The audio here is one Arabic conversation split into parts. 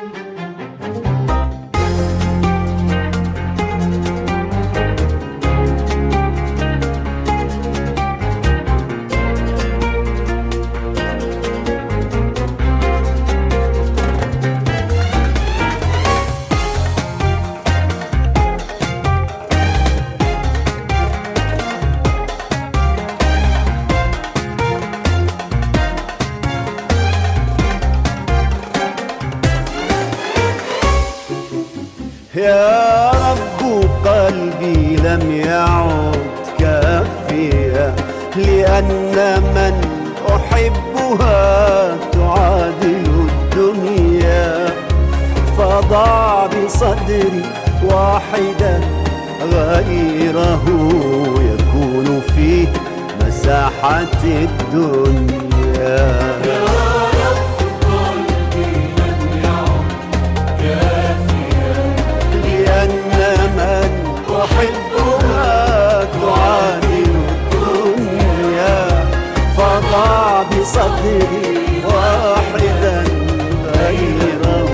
يا رب قلبي لم يعد كافيا، لأن من أحبها تعادل الدنيا، فضع بصدري واحدا غيره يكون فيه مساحة الدنيا. أحبها تعادل الدنيا، فضع بصدري واحدا غيره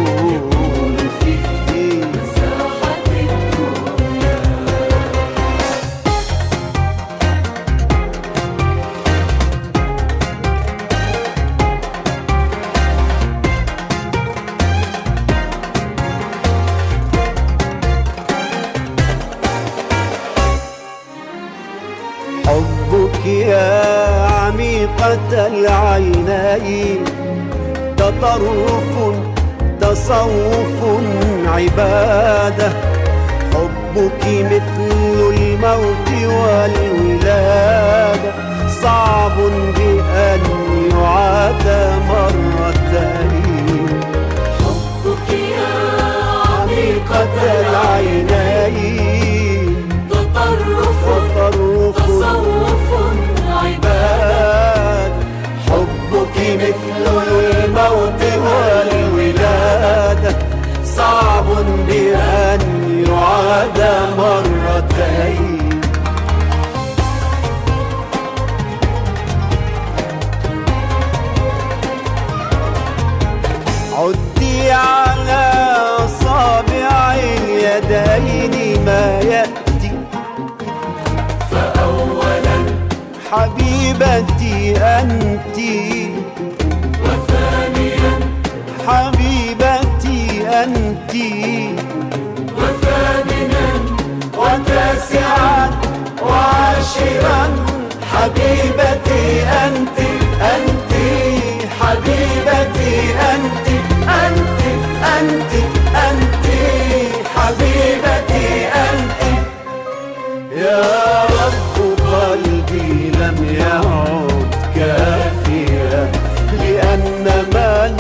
في مساحة الدنيا. حبك يا عميقة العينين تطرف تصوف عبادة، حبك مثل الموت والولادة، صعب بأن يعاد مرتين. حبك يا عميقة العينين تطرف تصوف عبادة، حبك مثل الموت والولادة، صعب بأن يعاد مرتين. عدي على أصابع اليدين ما يأتي، فأولا حبيبتي أنتِ، وثانيا حبيبتي أنتِ، وثامنا وتاسعا وعاشرا حبيبتي أنتِ، أنتِ حبيبتي أنتِ، أنتِ أنتِ أنتِ حبيبتي أنتِ. يا رب قلبي لم يعد كافيا، لأن من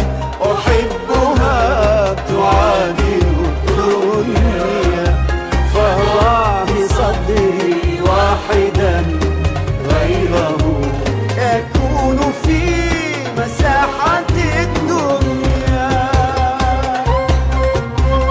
أحبها تعادل الدنيا، فضع بصدري واحدا غيره يكون في مساحة الدنيا.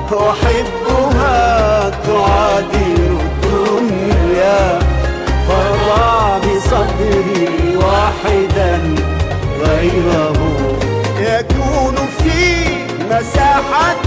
أحبها تعادل الدنيا، فضع بصدري واحدا غيره يكون في مساحة